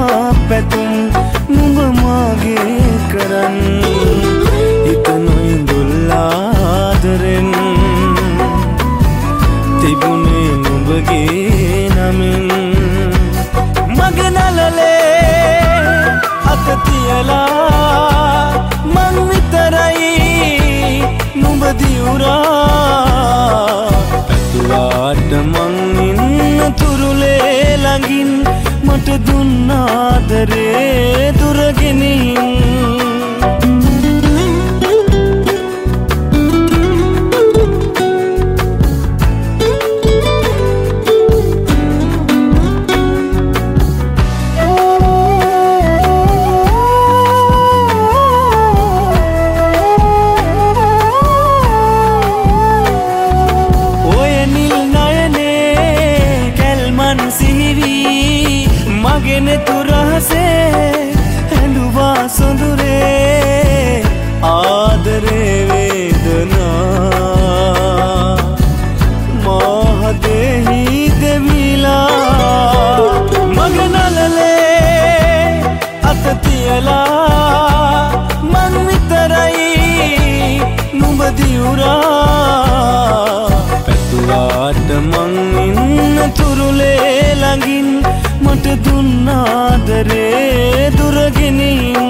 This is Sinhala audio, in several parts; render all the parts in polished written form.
මා පැතුම් නුඹ මාගේ කරන් හිත නොඉඳුල් ආදරෙන් තිබුණේ නුඹගේ නමින් මගේ නළලේ අත තියලා මං විතරයි නුඹ දියුරා පැතුවාට මං ඉන්න තුරුලේ ළඟින් මට දුන්න ආදරේ දුරගෙනින් මගෙන තුරහසේ හැඬුවා සොඳුරේ ආදරේ වේදනා මහදෙහි දෙවිලා මගේ නළලේ අත තියලා මං විතරයි නුඹ දියුරා පැතුවාට මං ඉන්න තුරුලේ ළඟින් මට දුන්න ආදරේ දුරගෙනින්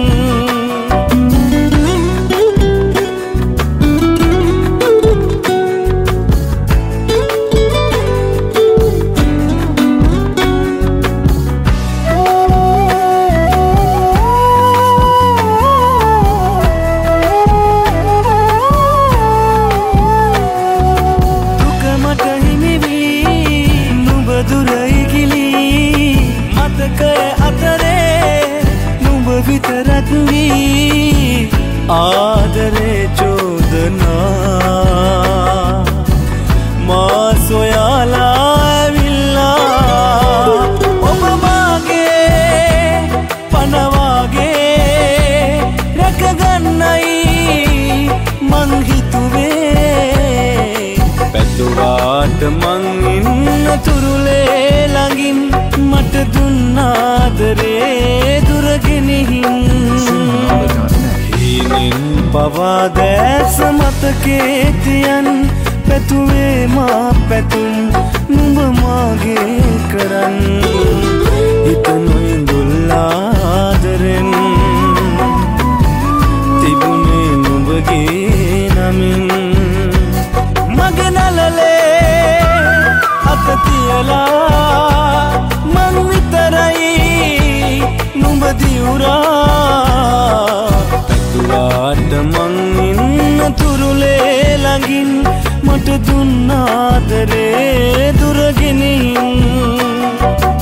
දුක මට හිමි වී නුඹ දුරයි ගිලී මතකය අතරේ නුඹ විතරක් වී ආදරේ චෝදනා මා සොයාලා ඇවිල්ලා ඔබ මාගේ පනවාගේ රැකගන්නයි මං හිතුවේ පැතුවාට මං ඉන්න තුරුලේ ළඟින් මට දුන්න ආදරේ දුරගෙනින් හීනෙන් පවා දැස මතකේ තියන් පැතුවේ මා පැතුම් නුඹ මාගේ කරන් හිත නොඉඳුල් ආදරෙන් තිබුණේ නුඹගේ නමින් මගේ නළලේ අත තියලා මං විතරයි නුඹ දියුරා පැතුවාට මං ඉන්න තුරුලේ ළඟින් මට දුන්න ආදරේ දුරගෙනින්